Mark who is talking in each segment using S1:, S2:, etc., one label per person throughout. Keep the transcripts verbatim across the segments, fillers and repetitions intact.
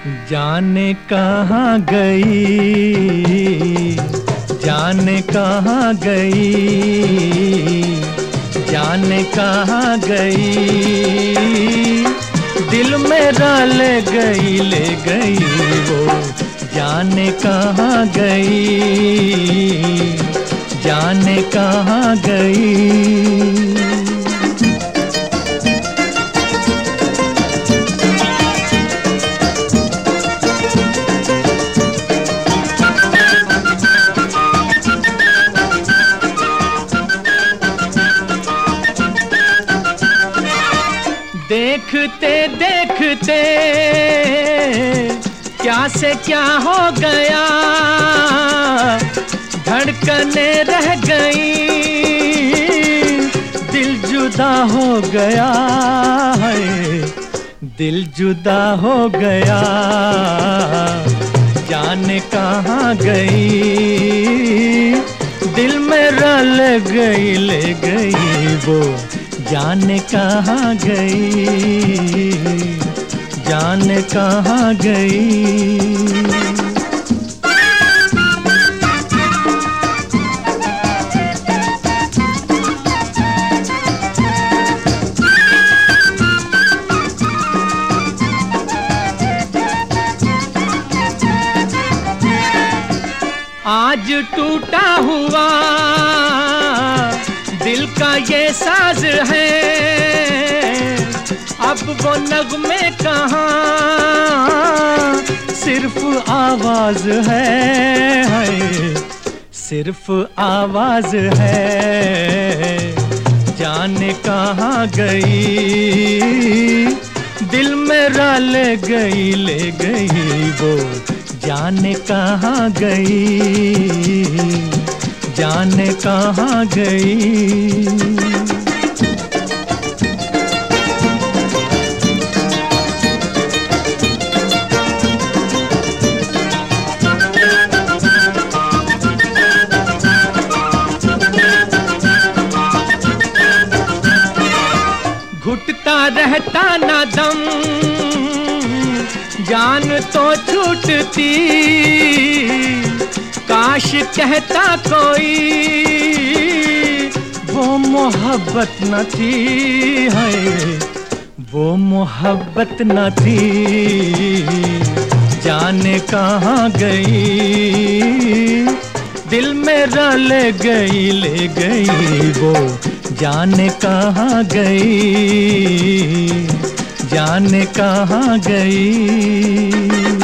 S1: जाने कहाँ गई, जाने कहाँ गई, जाने कहाँ गई, दिल मेरा ले गई, ले गई वो। जाने कहाँ गई, जाने कहाँ गई। देखते देखते क्या से क्या हो गया, धड़कने रह गई, दिल जुदा हो गया है, दिल जुदा हो गया। जाने कहाँ गई, दिल मेरा ले गई, ले गई वो। जाने कहाँ गई, जाने कहाँ गई। आज टूटा हुआ दिल का ये साज है, अब वो नगमे कहाँ, सिर्फ आवाज है, है सिर्फ आवाज है। जाने कहाँ गई, दिल मेरा ले गई, ले गई वो। जाने कहाँ गई, जाने कहाँ गई। घुटता रहता ना दम, जान तो छूटती, काश कहता कोई वो मोहब्बत न थी, है वो मोहब्बत न थी। जाने कहाँ गई, दिल मेरा ले गई, ले गई वो। जाने कहाँ गई, जाने कहाँ गई।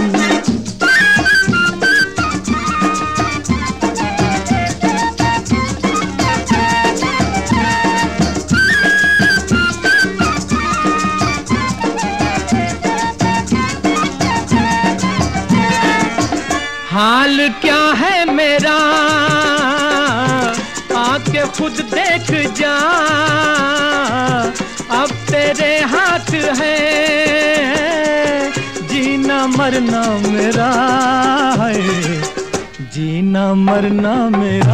S1: हाल क्या है मेरा, आके खुद देख जा, अब तेरे हाथ है, जीना मरना मेरा है, जीना मरना मेरा।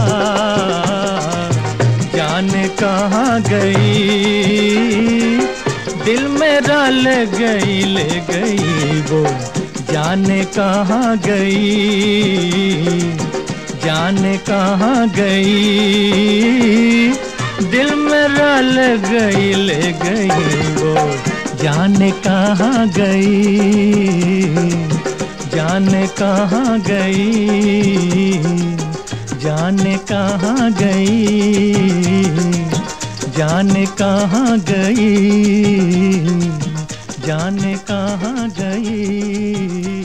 S1: जाने कहाँ गई, दिल मेरा ले गई, ले गई वो। जाने कहाँ गई, जाने कहाँ गई, दिल मेरा ले गई, ले गई वो। जाने कहाँ गई, जाने कहाँ गई, जाने कहाँ गई, जाने कहाँ गई, जाने कहाँ गई।